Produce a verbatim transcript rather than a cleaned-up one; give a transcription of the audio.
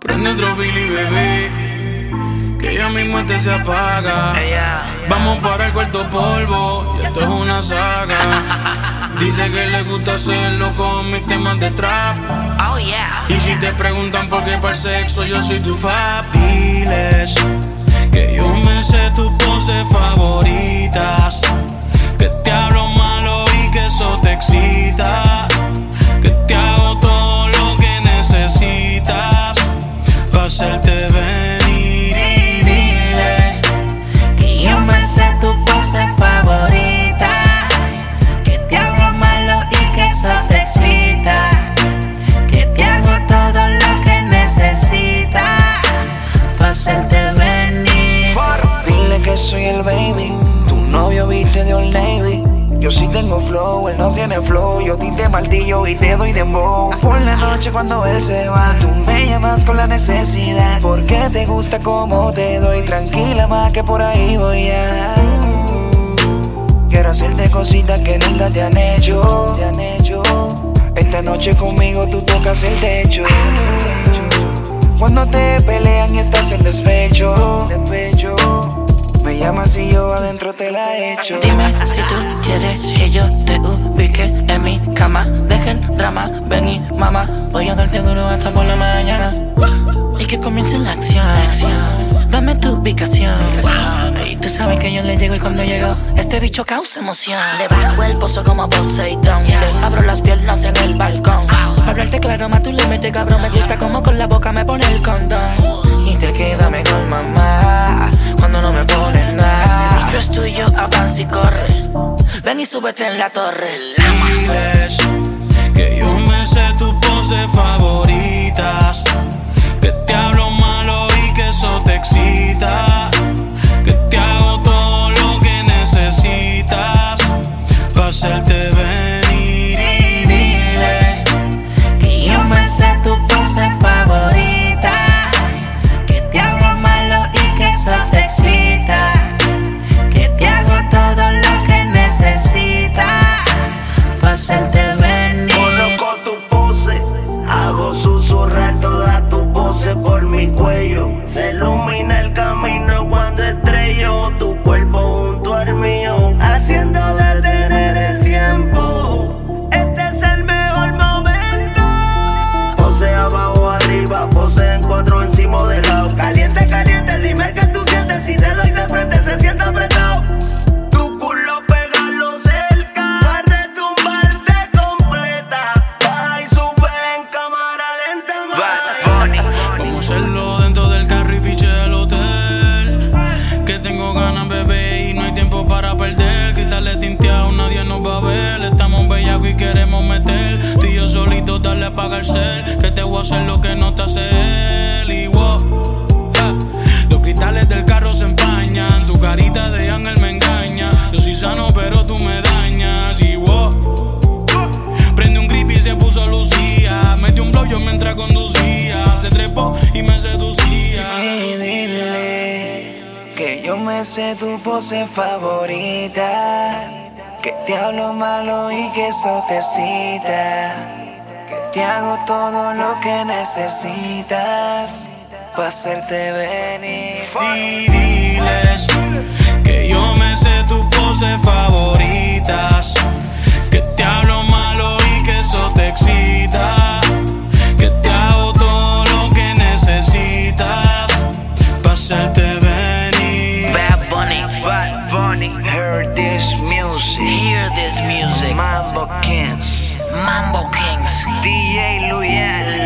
Prende otro fili, bebé, que ya mi muerte se apaga. Vamos para el cuarto polvo, y esto es una saga. Dice que le gusta hacerlo con mis temas de trap. Oh yeah. Y si te preguntan por qué para el sexo yo soy tu fab, diles que yo me sé tus poses favoritas, que te hablo malo y que eso te excita, que te hago todo lo que necesitas para hacerte venir. Y dile que yo me sé tu pose favorita, que te hablo malo y que eso te excita, que te hago todo lo que necesitas para hacerte venir. Dile que soy el baby, tu novio viste de Old Navy. Yo sí tengo flow, él no tiene flow. Yo tinte martillo y te doy dembow. Por la noche cuando él se va, tú me llamas con la necesidad, porque te gusta como te doy. Tranquila más que por ahí voy a. Quiero hacerte cositas que nunca te han hecho, te han hecho. Esta noche conmigo tú tocas el techo. Cuando te pelean y estás en despecho, despecho, me llamas y yo adentro te la echo. Dime si tú quieres que yo te ubique en mi cama. Deja el drama, ven y mamá, voy a darte duro hasta por la mañana. Y que comience la acción. Dame tu ubicación. Y tú sabes que yo le llego y cuando llego este bicho causa emoción. Le bajo el pozo como Poseidón, le abro las piernas en el balcón. Para hablarte claro, más tú le metes cabrón. Me gusta como con la boca me pone el condón. Y te queda mejor mamá cuando no me pones nada. Este bicho es tuyo, avanza y corre. Ven y súbete en la torre. Diles que yo me sé tus poses favoritas, que te hablo malo y que eso te excita, que te hago todo lo que necesitas para hacerte venir. Y dile que yo me sé tu pose favorita, que te hablo malo y que eso te excita, que te hago todo lo que necesitas para hacerte venir. Conozco tu pose, hago susurrar todas tus voces por mi cuello. Se ilumina el camino cuando estrello tu cuerpo junto al mío, haciendo detener el tiempo. Este es el mejor momento. Pose abajo, arriba, pose en cuatro encima de lado. Caliente, caliente, dime que tú sientes. Si te doy de frente se siente apretado. Tu culo pégalo cerca, pa' retumbarte completa. Baja y sube en cámara lenta, más. vamos a hacerlo dentro del carro y piche del hotel, que tengo ganas, bebé, y no hay tiempo para perder. Cristales tinteados, nadie nos va a ver. Estamos bellacos y queremos meter. Tú y yo solitos, darle a apagar el cel, que te voy a hacer lo que no te hace él. Y wow, ja, los cristales del carro se empañan. Tu carita de ángel me engaña. Yo soy sano pero tú me dañas. Y wow, prende un grip y se puso Lucía. Metió un blow yo mientras conducía. Se trepó y me seducía. Y dile que yo me sé tu pose favorita, que te hablo malo y que eso te excita, que te hago todo lo que necesitas para hacerte venir. Y diles que yo me sé tus poses favoritas, que te hablo malo y que eso te excita, que te hago todo lo que necesitas para hacerte venir. Bad Bunny, Bad Bunny, Hear this music, hear this music. Mambo Kings, Mambo Kings, D J Luyel.